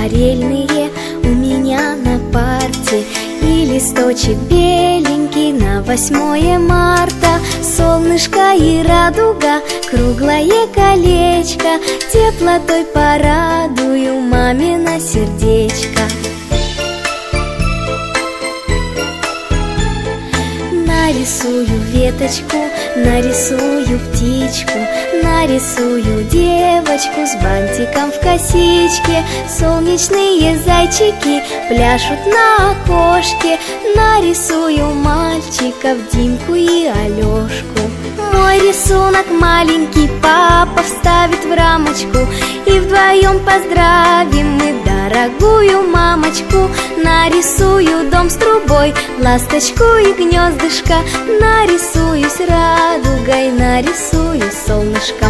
акварельные у меня на парте, и листочек беленький на 8 марта. Солнышко и радуга, круглое колечко, теплотой порадую мамино сердечко. Нарисую веточку, нарисую птичку, нарисую девочку с бантиком в косичке. Солнечные зайчики пляшут на окошке. Нарисую мальчиков Димку и Алешку. Мой рисунок маленький папа вставит в рамочку, и вдвоем поздравим мы дорогую мамочку. Нарисую дом с трубой, ласточку и гнездышко, нарисуюсь радугой, нарисую солнышком.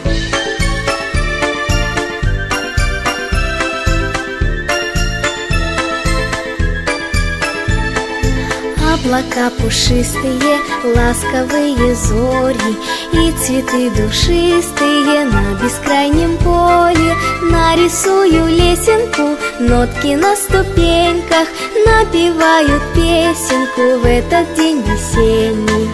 Облака пушистые, ласковые зори, и цветы душистые на бескрайнем поле. Нарисую лесенку, нотки на ступеньках напевают песенку в этот день весенний.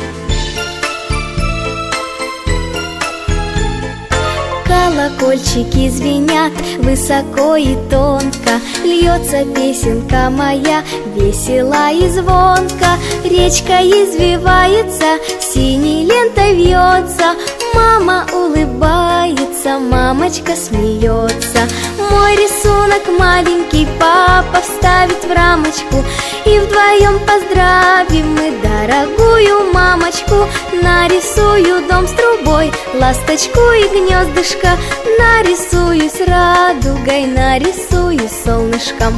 Колокольчики звенят высоко и тонко, льется песенка моя весело и звонко. Речка извивается, синей лентой вьется, мама улыбается, мамочка смеется. Мой рисунок маленький папа вставит в рамочку, и вдвоем поздравим мы дорогую мамочку. Нарисую дом с трубой, ласточку и гнездышко, нарисуюсь радугой, нарисуюсь солнышком.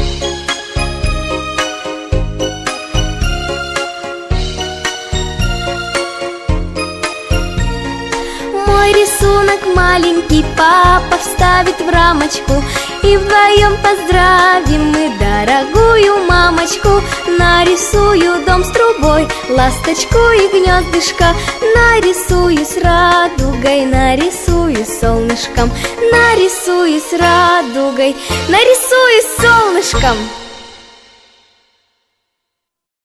Мой рисунок маленький папа вставит в рамочку, и вдвоем поздравим мы дорогую мамочку. Нарисую дом с трубой, ласточку и гнездышко, нарисуюсь радугой, нарисуюсь солнышком. Нарисуюсь радугой, нарисуюсь солнышком.